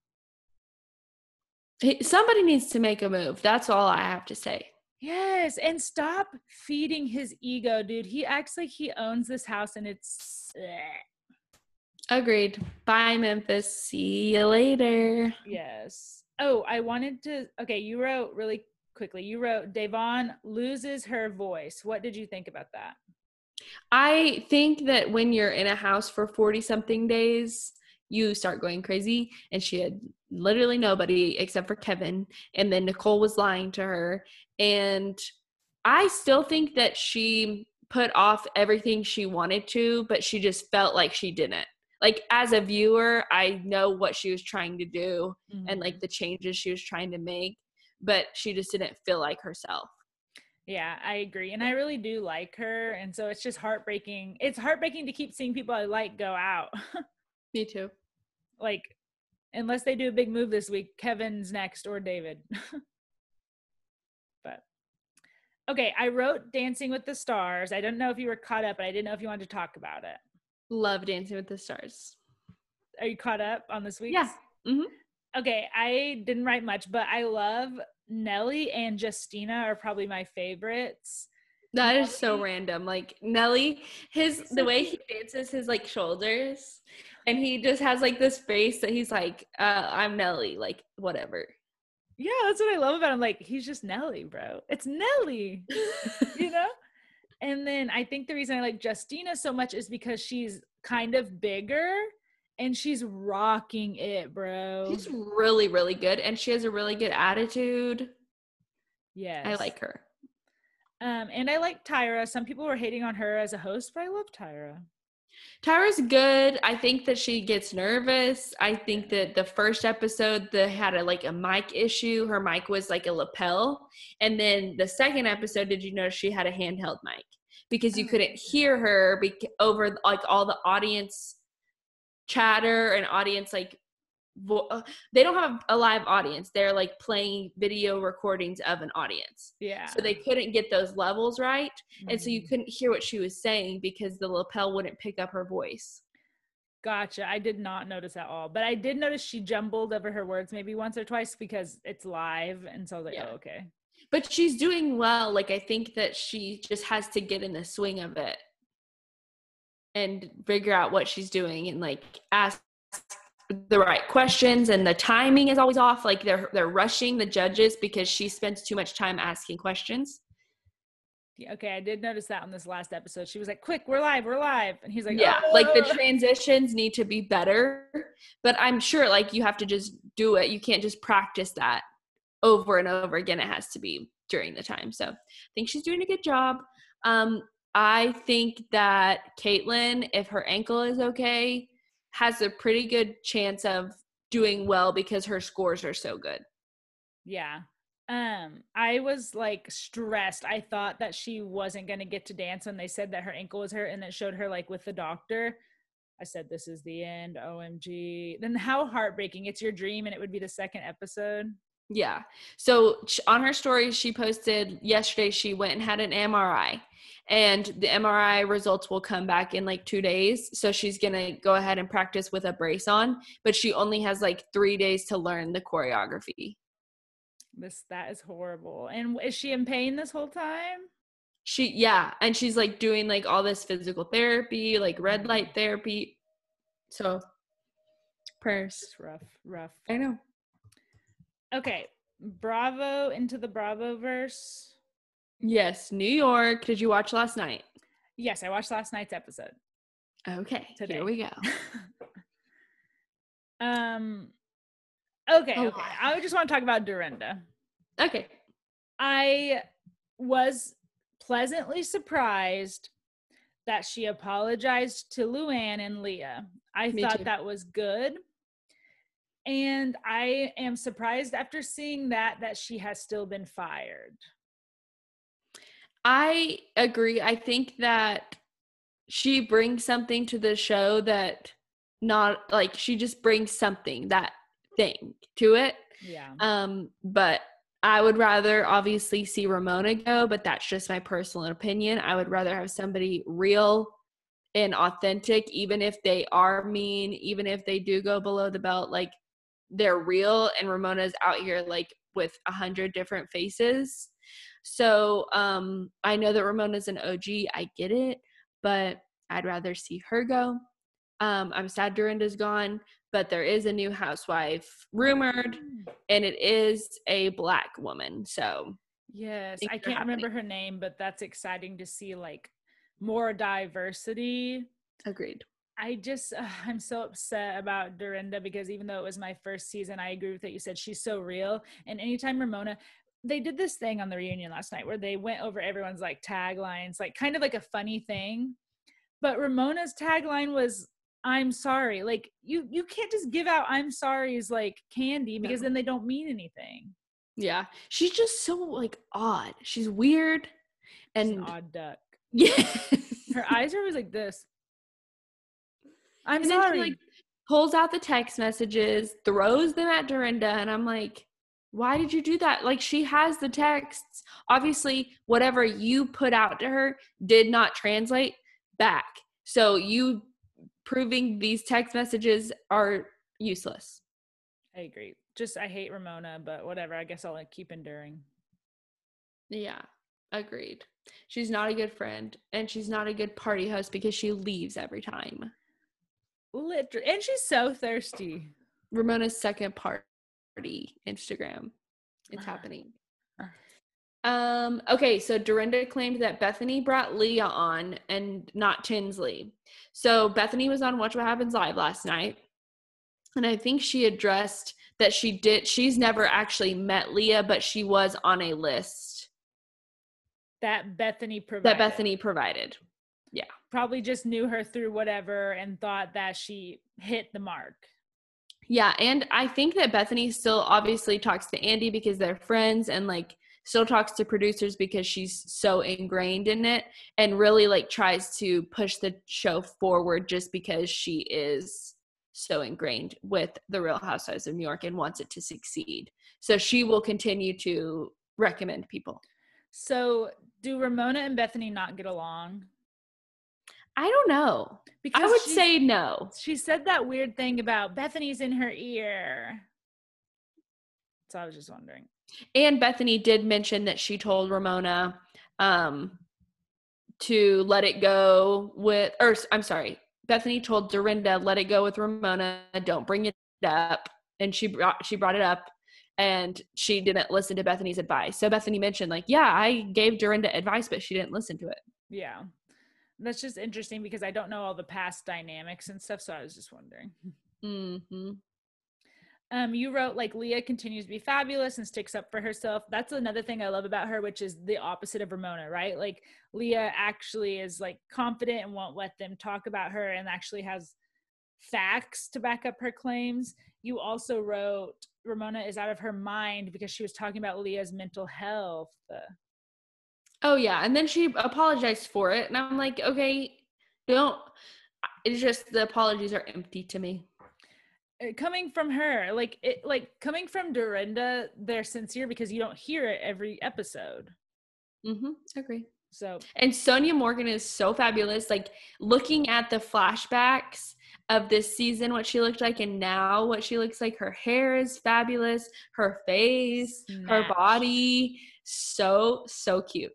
He, somebody needs to make a move. That's all I have to say. Yes. And stop feeding his ego, dude. He acts like he owns this house, and it's... Bleh. Agreed. Bye, Memphis. See you later. Yes. Oh, I wanted to... Okay, you wrote really quickly. You wrote, Devon loses her voice. What did you think about that? I think that when you're in a house for forty-something days, you start going crazy. And she had literally nobody except for Kevin. And then Nicole was lying to her. And I still think that she put off everything she wanted to, but she just felt like she didn't. Like, as a viewer, I know what she was trying to do, mm-hmm. and like the changes she was trying to make, but she just didn't feel like herself. Yeah, I agree. And I really do like her. And so it's just heartbreaking. It's heartbreaking to keep seeing people I like go out. Me too. Like, unless they do a big move this week, Kevin's next, or David. But okay, I wrote Dancing with the Stars. I don't know if you were caught up, but I didn't know if you wanted to talk about it. Love Dancing with the Stars. Are you caught up on this week? Yeah. Mm-hmm. Okay, I didn't write much, but I love Nelly and Justina are probably my favorites. That Nelly, is so random. Like, Nelly, his so the way cute. He dances his like shoulders, and he just has like this face that he's like, uh, I'm Nelly, like whatever. Yeah, that's what I love about him. Like, he's just Nelly, bro. It's Nelly, you know? And then I think the reason I like Justina so much is because she's kind of bigger and she's rocking it, bro. She's really, really good. And she has a really good attitude. Yes. I like her. Um, and I like Tyra. Some people were hating on her as a host, but I love Tyra. Tyra's good. I think that she gets nervous. I think that the first episode that had a like a mic issue, her mic was like a lapel. And then the second episode, did you notice she had a handheld mic? Because you couldn't hear her be- over like all the audience chatter and audience like vo- they don't have a live audience. They're like playing video recordings of an audience. Yeah. So they couldn't get those levels right. Mm-hmm. And so you couldn't hear what she was saying because the lapel wouldn't pick up her voice. Gotcha. I did not notice at all. But I did notice she jumbled over her words maybe once or twice because it's live. And so I was like, yeah. Oh, okay. But she's doing well. Like, I think that she just has to get in the swing of it and figure out what she's doing and like ask the right questions. And the timing is always off. Like they're they're rushing the judges because she spends too much time asking questions. Yeah, okay, I did notice that on this last episode. She was like, quick, we're live, we're live. And he's like, yeah, oh. Like the transitions need to be better. But I'm sure like you have to just do it. You can't just practice that over and over again. It has to be during the time. So I think she's doing a good job. Um, I think that Caitlin, if her ankle is okay, has a pretty good chance of doing well because her scores are so good. Yeah. Um, I was like stressed. I thought that she wasn't going to get to dance when they said that her ankle was hurt and it showed her like with the doctor. I said, this is the end. O M G. Then how heartbreaking. It's your dream and it would be the second episode. Yeah. So on her story, she posted yesterday, she went and had an M R I and the M R I results will come back in like two days. So she's going to go ahead and practice with a brace on, but she only has like three days to learn the choreography. This, that is horrible. And is she in pain this whole time? She, yeah. And she's like doing like all this physical therapy, like red light therapy. So prayers. It's rough, rough. I know. Okay. Bravo into the Bravo verse. Yes, New York. Did you watch last night? Yes, I watched last night's episode. Okay, today. Here we go. um, okay, oh. okay. I just want to talk about Dorinda. Okay. I was pleasantly surprised that she apologized to Luann and Leah. I Me thought too. that was good. And I am surprised after seeing that, that she has still been fired. I agree. I think that she brings something to the show that not like she just brings something, that thing to it. Yeah. Um, but I would rather obviously see Ramona go, but that's just my personal opinion. I would rather have somebody real and authentic, even if they are mean, even if they do go below the belt, like they're real, and Ramona's out here like with a hundred different faces. So um, I know that Ramona's an O G. I get it, but I'd rather see her go. Um, I'm sad Dorinda's gone, but there is a new housewife rumored, and it is a Black woman. So yes, I can't remember her name, but that's exciting to see like more diversity. Agreed. I just, uh, I'm so upset about Dorinda because even though it was my first season, I agree with what you said. She's so real. And anytime Ramona, they did this thing on the reunion last night where they went over everyone's like taglines, like kind of like a funny thing. But Ramona's tagline was, I'm sorry. Like you, you can't just give out I'm sorry's like candy because no. Then they don't mean anything. Yeah. She's just so like odd. She's weird. And She's an odd duck. Yeah. Her eyes are always like this. I'm and sorry. Then she, like, pulls out the text messages, throws them at Dorinda, and I'm like, why did you do that? Like, she has the texts. Obviously, whatever you put out to her did not translate back. So you proving these text messages are useless. I agree. Just, I hate Ramona, but whatever. I guess I'll like keep enduring. Yeah, agreed. She's not a good friend, and she's not a good party host because she leaves every time. Literally. And she's so thirsty. Ramona's second party Instagram. It's happening. Um, okay, so Dorinda claimed that Bethany brought Leah on and not Tinsley. So Bethany was on Watch What Happens Live last night, and I think she addressed that she did, she's never actually met Leah, but she was on a list. That Bethany provided. That Bethany provided. Yeah. Probably just knew her through whatever and thought that she hit the mark. Yeah, and I think that Bethany still obviously talks to Andy because they're friends, and like still talks to producers because she's so ingrained in it, and really like tries to push the show forward just because she is so ingrained with the Real Housewives of New York and wants it to succeed. So she will continue to recommend people. So do Ramona and Bethany not get along? I don't know. Because I would say no. She said that weird thing about Bethany's in her ear. So I was just wondering. And Bethany did mention that she told Ramona um, to let it go with, or I'm sorry, Bethany told Dorinda, let it go with Ramona. Don't bring it up. And she brought, she brought it up, and she didn't listen to Bethany's advice. So Bethany mentioned like, yeah, I gave Dorinda advice, but she didn't listen to it. Yeah. That's just interesting because I don't know all the past dynamics and stuff. So I was just wondering. Mm-hmm. Um, you wrote like Leah continues to be fabulous and sticks up for herself. That's another thing I love about her, which is the opposite of Ramona, right? Like Leah actually is like confident and won't let them talk about her and actually has facts to back up her claims. You also wrote Ramona is out of her mind because she was talking about Leah's mental health. Uh, Oh, yeah. And then she apologized for it. And I'm like, okay, don't. It's just the apologies are empty to me. Coming from her, like it, like coming from Dorinda, they're sincere because you don't hear it every episode. Mm-hmm. Agree. So, and Sonia Morgan is so fabulous. Like looking at the flashbacks of this season, what she looked like, and now what she looks like, her hair is fabulous, her face, snatched. her body, so, so cute.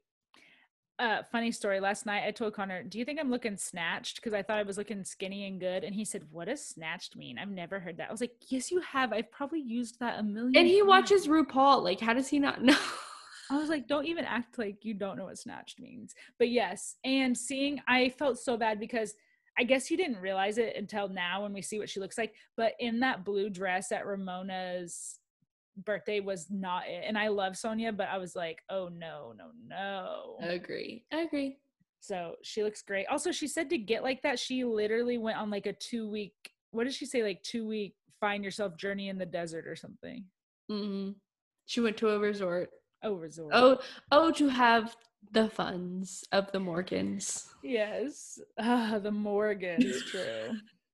Uh, funny story. Last night I told Connor, do you think I'm looking snatched? Because I thought I was looking skinny and good. And he said, what does snatched mean? I've never heard that. I was like, yes, you have. I've probably used that a million And he times. watches RuPaul. Like, how does he not know? I was like, don't even act like you don't know what snatched means. But yes, and seeing, I felt so bad because I guess you didn't realize it until now when we see what she looks like. But in that blue dress at Ramona's birthday was not it. And I love Sonia, but I was like, oh no, no, no. I agree. I agree. So she looks great. Also, she said to get like that, she literally went on like a two week, what did she say? Like two week find yourself journey in the desert or something. Mm-hmm. She went to a resort. Oh, resort. Oh, oh, to have the funds of the Morgans. Yes. Ah, the Morgans, true.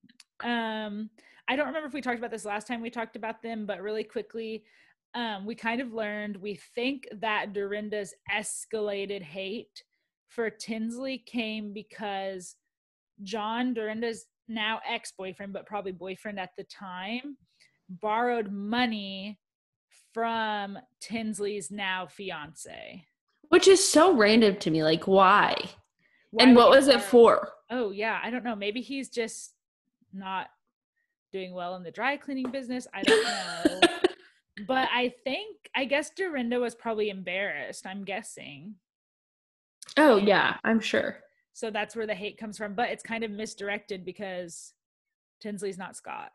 um, I don't remember if we talked about this last time we talked about them, but really quickly, um, we kind of learned, we think that Dorinda's escalated hate for Tinsley came because John, Dorinda's now ex-boyfriend, but probably boyfriend at the time, borrowed money from Tinsley's now fiance. Which is so random to me. Like, why? Why and what would was borrow- it for? Oh, yeah. I don't know. Maybe he's just not doing well in the dry cleaning business. I don't know. But I think, I guess Dorinda was probably embarrassed, I'm guessing. Oh, yeah, I'm sure. So that's where the hate comes from. But it's kind of misdirected because Tinsley's not Scott.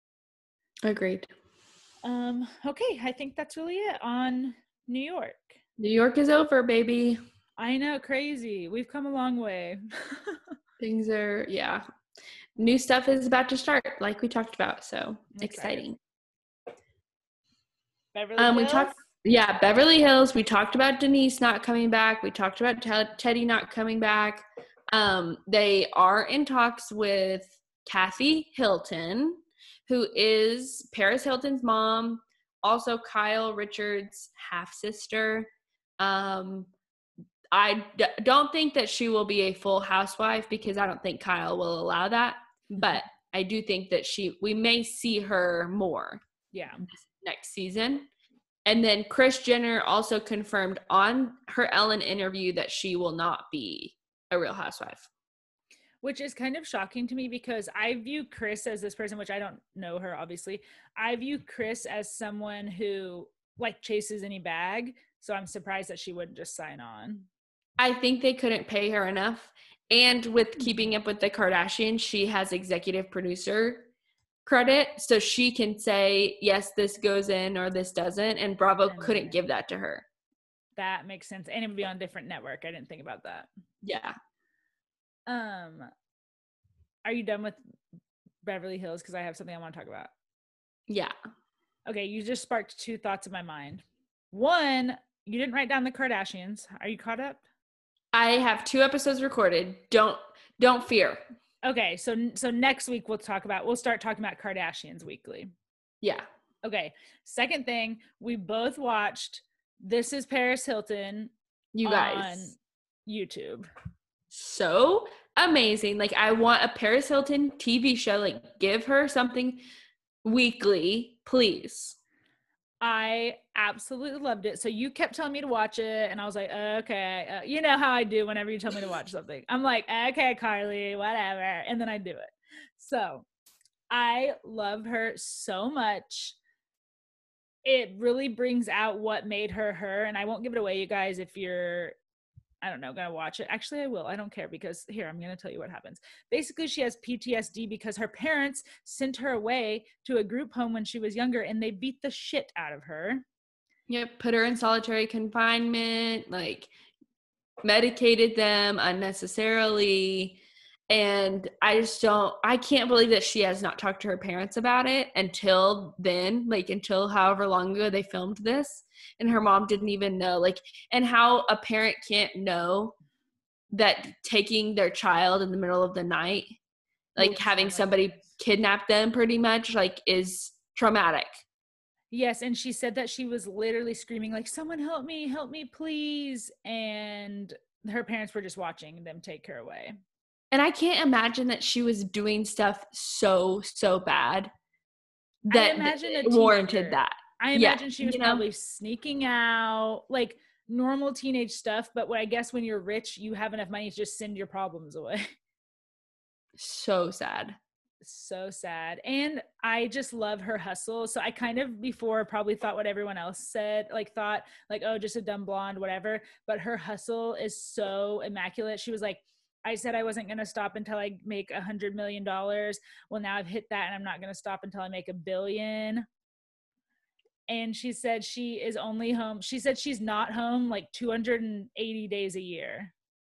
Agreed. Um, okay, I think that's really it on New York. New York is over, baby. I know, crazy. We've come a long way. Things are, yeah. New stuff is about to start, like we talked about. So exciting. Beverly um, Hills? We talked, yeah, Beverly Hills. We talked about Denise not coming back. We talked about Ted, Teddy not coming back. Um, they are in talks with Kathy Hilton, who is Paris Hilton's mom, also Kyle Richards' half-sister. Um, I d- don't think that she will be a full housewife because I don't think Kyle will allow that. But I do think that she, we may see her more. Yeah. Next season. And then Kris Jenner also confirmed on her Ellen interview that she will not be a Real Housewife. Which is kind of shocking to me because I view Kris as this person, which I don't know her, obviously. I view Kris as someone who, like, chases any bag. So I'm surprised that she wouldn't just sign on. I think they couldn't pay her enough. And with Keeping Up with the Kardashians, she has executive producer credit. So she can say, yes, this goes in or this doesn't. And Bravo and couldn't then, give that to her. That makes sense. And it would be on a different network. I didn't think about that. Yeah. Um, are you done with Beverly Hills? Because I have something I want to talk about. Yeah. Okay, you just sparked two thoughts in my mind. One, you didn't write down the Kardashians. Are you caught up? I have two episodes recorded. Don't don't fear. Okay, so so next week we'll talk about we'll start talking about Kardashians weekly. Yeah. Okay. Second thing, we both watched This Is Paris Hilton. You guys. On YouTube. So amazing. Like, I want a Paris Hilton T V show. Like, give her something weekly, please. I absolutely loved it. So you kept telling me to watch it, and I was like, okay. Uh, you know how I do whenever you tell me to watch something. I'm like, okay, Carly, whatever. And then I do it. So I love her so much. It really brings out what made her her. And I won't give it away, you guys, if you're, I don't know, gonna watch it. Actually, I will. I don't care because here, I'm gonna tell you what happens. Basically, she has P T S D because her parents sent her away to a group home when she was younger and they beat the shit out of her. Yep, put her in solitary confinement, like medicated them unnecessarily. And I just don't, I can't believe that she has not talked to her parents about it until then, like until however long ago they filmed this. And her mom didn't even know, like, and how a parent can't know that taking their child in the middle of the night, like having somebody kidnap them pretty much, like, is traumatic. Yes, and she said that she was literally screaming like, someone help me, help me, please. And her parents were just watching them take her away. And I can't imagine that she was doing stuff so, so bad that I imagine a warranted teenager. that. I Yeah, imagine she was you know? probably sneaking out, like normal teenage stuff. But what I guess when you're rich, you have enough money to just send your problems away. So sad. So sad. And I just love her hustle. So I kind of before probably thought what everyone else said, like thought like, oh, just a dumb blonde, whatever. But her hustle is so immaculate. She was like, I said I wasn't going to stop until I make a hundred million dollars. Well, now I've hit that and I'm not going to stop until I make a billion. And she said she is only home. She said she's not home like two hundred eighty days a year.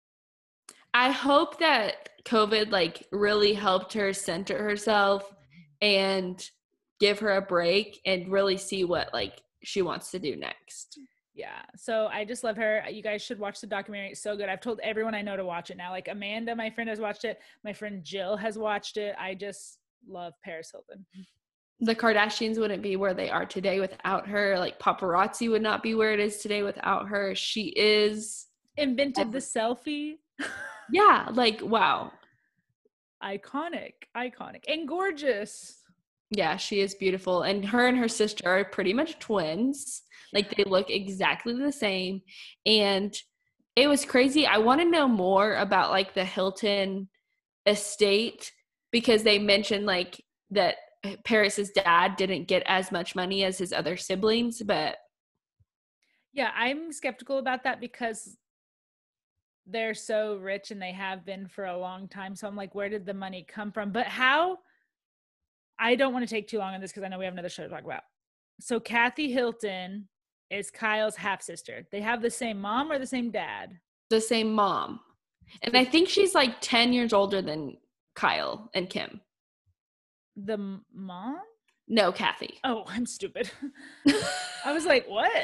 I hope that COVID like really helped her center herself and give her a break and really see what like she wants to do next. Yeah. So I just love her. You guys should watch the documentary. It's so good. I've told everyone I know to watch it now. Like Amanda, my friend, has watched it. My friend Jill has watched it. I just love Paris Hilton. The Kardashians wouldn't be where they are today without her. Like paparazzi would not be where it is today without her. She is invented the selfie. Yeah, like wow. Iconic, iconic, and gorgeous. Yeah, she is beautiful. And her and her sister are pretty much twins. Like they look exactly the same. And it was crazy. I want to know more about like the Hilton estate because they mentioned like that Paris's dad didn't get as much money as his other siblings, but yeah, I'm skeptical about that because they're so rich and they have been for a long time. So I'm like, where did the money come from? But how? I don't want to take too long on this because I know we have another show to talk about. So Kathy Hilton is Kyle's half sister. They have the same mom or the same dad? The same mom. And I think she's like ten years older than Kyle and Kim. The m- mom? No, Kathy. Oh, I'm stupid. I was like, what?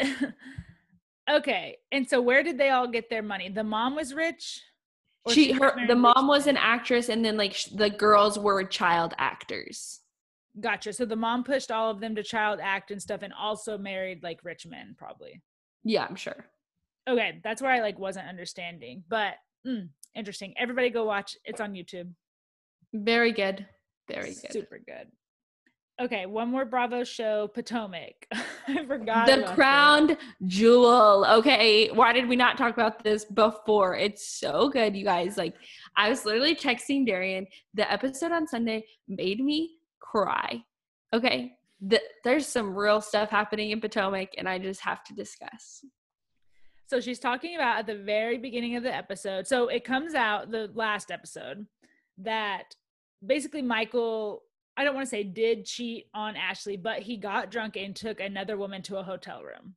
Okay. And so where did they all get their money? The mom was rich? She, she her the mom was an actress and then like sh- the girls were child actors. Gotcha. So the mom pushed all of them to child act and stuff and also married like rich men probably. Yeah, I'm sure. Okay. That's where I like wasn't understanding, but mm, interesting. Everybody go watch. It's on YouTube. Very good. Very good. Super good. Okay, one more Bravo show, Potomac. I forgot. The crowned jewel. Okay, why did we not talk about this before? It's so good, you guys. Like, I was literally texting Darian. The episode on Sunday made me cry. Okay, the, there's some real stuff happening in Potomac, and I just have to discuss. So she's talking about at the very beginning of the episode. So it comes out, the last episode, that basically Michael, I don't want to say did cheat on Ashley, but he got drunk and took another woman to a hotel room.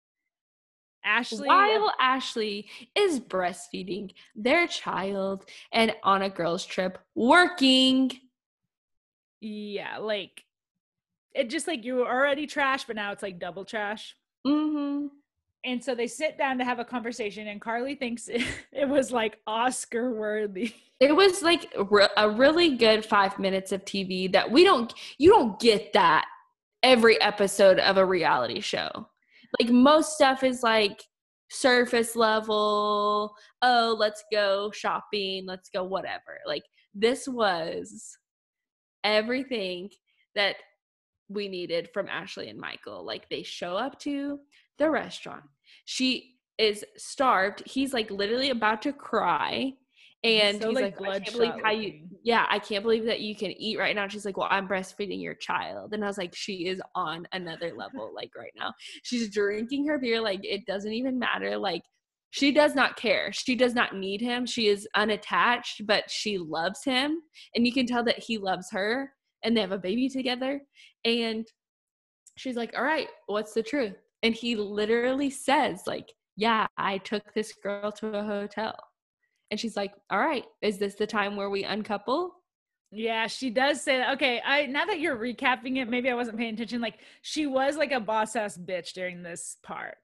Ashley, while Ashley is breastfeeding their child and on a girls' trip working. Yeah, like it just like you were already trash, but now it's like double trash. Mm-hmm. And so they sit down to have a conversation, and Carly thinks it, it was like Oscar worthy. It was like a really good five minutes of T V that we don't, you don't get that every episode of a reality show. Like most stuff is like surface level. Oh, let's go shopping. Let's go whatever. Like this was everything that we needed from Ashley and Michael. Like they show up to the restaurant. She is starved. He's like literally about to cry. And so, he's like, like, I can't believe how you, yeah, I can't believe that you can eat right now. And she's like, well, I'm breastfeeding your child. And I was like, she is on another level, like right now. She's drinking her beer. Like, it doesn't even matter. Like, she does not care. She does not need him. She is unattached, but she loves him. And you can tell that he loves her. And they have a baby together. And she's like, all right, what's the truth? And he literally says, like, yeah, I took this girl to a hotel. And she's like, all right, is this the time where we uncouple? Yeah, she does say that. Okay, I now that you're recapping it, maybe I wasn't paying attention. Like, she was like a boss-ass bitch during this part.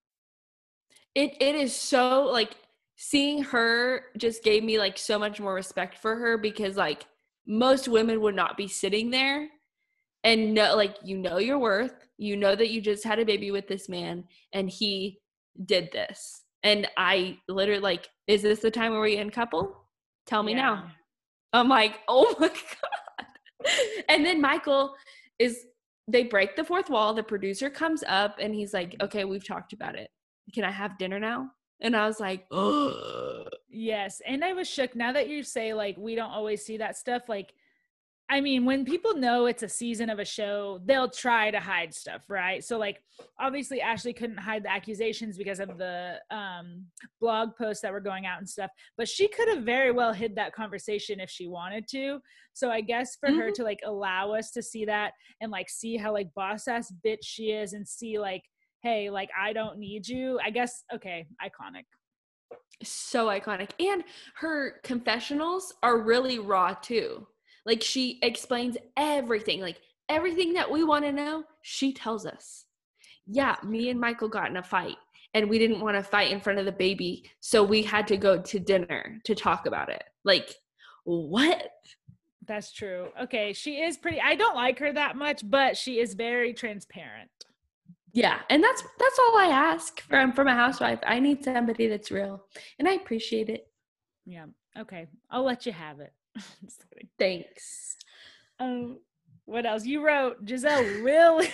It It is so, like, seeing her just gave me, like, so much more respect for her because, like, most women would not be sitting there and know, like, you know your worth. You know that you just had a baby with this man, and he did this. And I literally, like, is this the time where we end couple? Tell me yeah. now. I'm like, oh my God. And then Michael is, they break the fourth wall. The producer comes up and he's like, okay, we've talked about it. Can I have dinner now? And I was like, oh. Yes. And I was shook. Now that you say, like, we don't always see that stuff, like, I mean, when people know it's a season of a show, they'll try to hide stuff, right? So, like, obviously Ashley couldn't hide the accusations because of the um, blog posts that were going out and stuff, but she could have very well hid that conversation if she wanted to. So I guess for mm-hmm. her to, like, allow us to see that and, like, see how, like, boss-ass bitch she is and see, like, hey, like, I don't need you, I guess, okay, iconic. So iconic. And her confessionals are really raw, too. Like, she explains everything, like everything that we want to know, she tells us. Yeah, me and Michael got in a fight and we didn't want to fight in front of the baby. So we had to go to dinner to talk about it. Like, what? That's true. Okay. She is pretty, I don't like her that much, but she is very transparent. Yeah. And that's, that's all I ask from, from a housewife. I need somebody that's real, and I appreciate it. Yeah. Okay. I'll let you have it. Just kidding. Thanks. Um, what else? You wrote Gizelle really,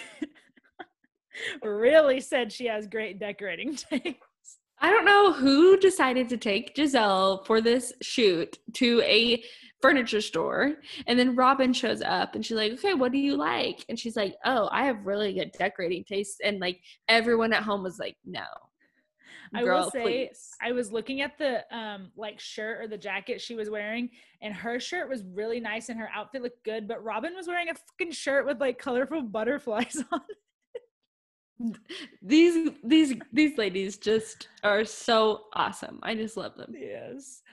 really said she has great decorating taste. I don't know who decided to take Gizelle for this shoot to a furniture store, and then Robin shows up and she's like, okay, what do you like? And she's like, oh, I have really good decorating taste. And like everyone at home was like, no. I Girl, will say, please. I was looking at the um like shirt or the jacket she was wearing, and her shirt was really nice and her outfit looked good, but Robin was wearing a fucking shirt with like colorful butterflies on it. These these these ladies just are so awesome. I just love them. Yes.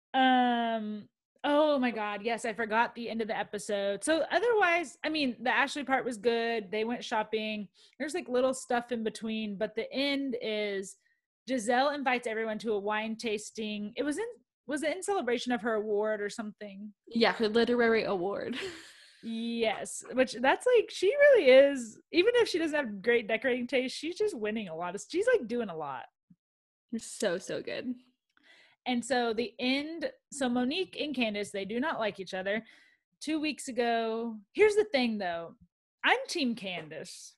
Um oh my God, yes, I forgot the end of the episode. So otherwise, I mean, the Ashley part was good. They went shopping. There's like little stuff in between, but the end is Gizelle invites everyone to a wine tasting. It was in, was it in celebration of her award or something? Yeah, her literary award. Yes, which that's like, she really is, even if she doesn't have great decorating taste, she's just winning a lot of, she's like doing a lot. So, so good. And so the end, so Monique and Candace, they do not like each other. Two weeks ago, here's the thing though, I'm team Candace.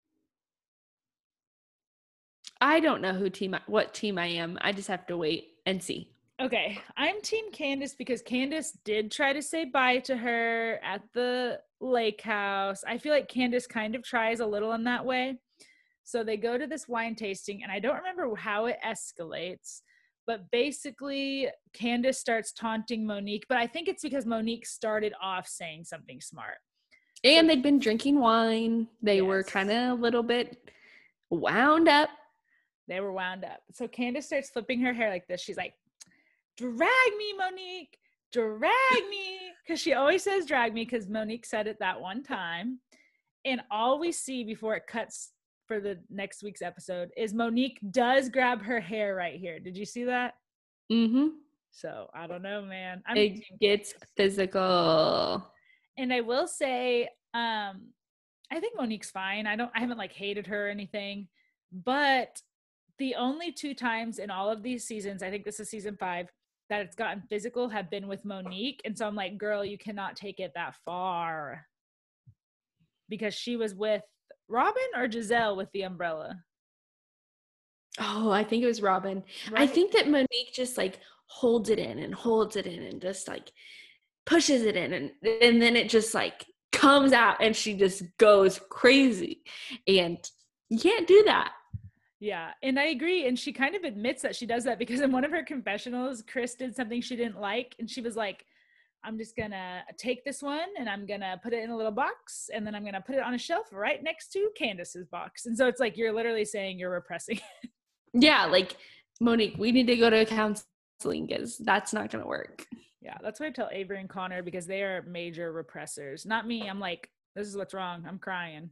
I don't know who team, what team I am. I just have to wait and see. Okay, I'm team Candace because Candace did try to say bye to her at the lake house. I feel like Candace kind of tries a little in that way. So they go to this wine tasting, and I don't remember how it escalates, but basically Candace starts taunting Monique, but I think it's because Monique started off saying something smart. And they'd been drinking wine. They yes. were kind of a little bit wound up. They were wound up. So Candace starts flipping her hair like this. She's like, drag me, Monique, drag me. Because she always says drag me because Monique said it that one time. And all we see before it cuts for the next week's episode is Monique does grab her hair right here. Did you see that? Mm-hmm. So I don't know, man. I'm it gets physical. And I will say, um, I think Monique's fine. I don't, I haven't like hated her or anything, but the only two times in all of these seasons, I think this is season five, that it's gotten physical have been with Monique. And so I'm like, girl, you cannot take it that far. Because she was with Robin or Gizelle with the umbrella? Oh, I think it was Robin. Right? I think that Monique just like holds it in and holds it in and just like pushes it in. And, and then it just like comes out and she just goes crazy. And you can't do that. Yeah, and I agree. And she kind of admits that she does that because in one of her confessionals, Chris did something she didn't like. And she was like, I'm just going to take this one and I'm going to put it in a little box. And then I'm going to put it on a shelf right next to Candace's box. And so it's like, you're literally saying you're repressing it. Yeah, like, Monique, we need to go to counseling because that's not going to work. Yeah, that's what I tell Avery and Connor because they are major repressors. Not me. I'm like, this is what's wrong. I'm crying.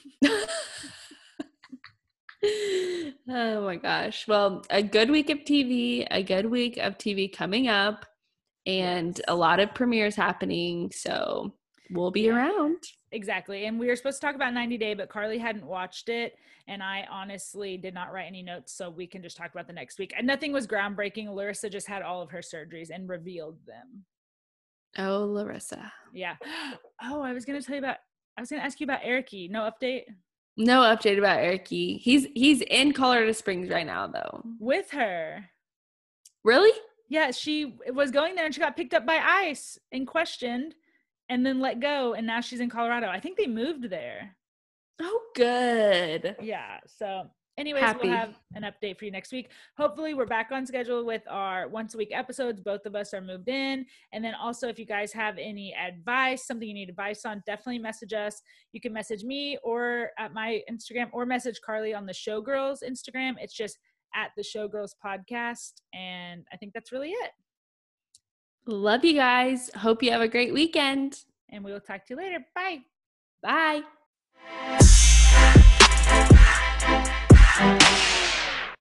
Oh my gosh. Well, a good week of T V, a good week of T V coming up, and yes. a lot of premieres happening. So we'll be yeah. around. Exactly. And we were supposed to talk about ninety Day, but Carly hadn't watched it. And I honestly did not write any notes, so we can just talk about the next week. And nothing was groundbreaking. Larissa just had all of her surgeries and revealed them. Oh, Larissa. Yeah. Oh, I was going to tell you about, I was going to ask you about Ericy. No update? No update about Ericy. He's, he's in Colorado Springs right now, though. With her. Really? Yeah, she was going there and she got picked up by ICE and questioned and then let go. And now she's in Colorado. I think they moved there. Oh, good. Yeah. So anyways, Happy. We'll have an update for you next week. Hopefully we're back on schedule with our once a week episodes. Both of us are moved in. And then also if you guys have any advice, something you need advice on, definitely message us. You can message me or at my Instagram or message Carly on the Showgirls Instagram. It's just at the Showgirls Podcast. And I think that's really it. Love you guys. Hope you have a great weekend. And we will talk to you later. Bye. Bye.